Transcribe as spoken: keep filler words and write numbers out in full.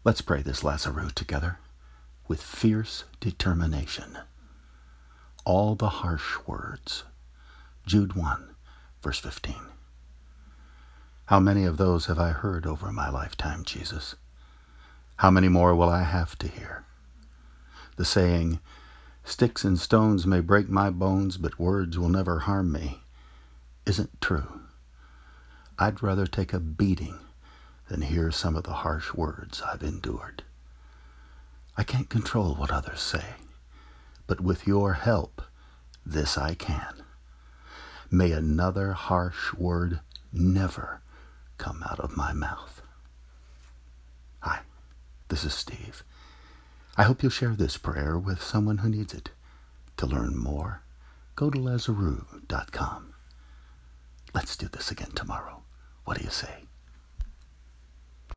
Let's pray this Lazarus together with fierce determination. All the harsh words. Jude one, verse fifteen. How many of those have I heard over my lifetime, Jesus? How many more will I have to hear? The saying, "Sticks and stones may break my bones, but words will never harm me," isn't true. I'd rather take a beating than hear some of the harsh words I've endured. I can't control what others say, but with your help, this I can. May another harsh word never come out of my mouth. Hi, this is Steve. I hope you'll share this prayer with someone who needs it. To learn more, go to Lazarus dot com. Let's do this again tomorrow. What do you say?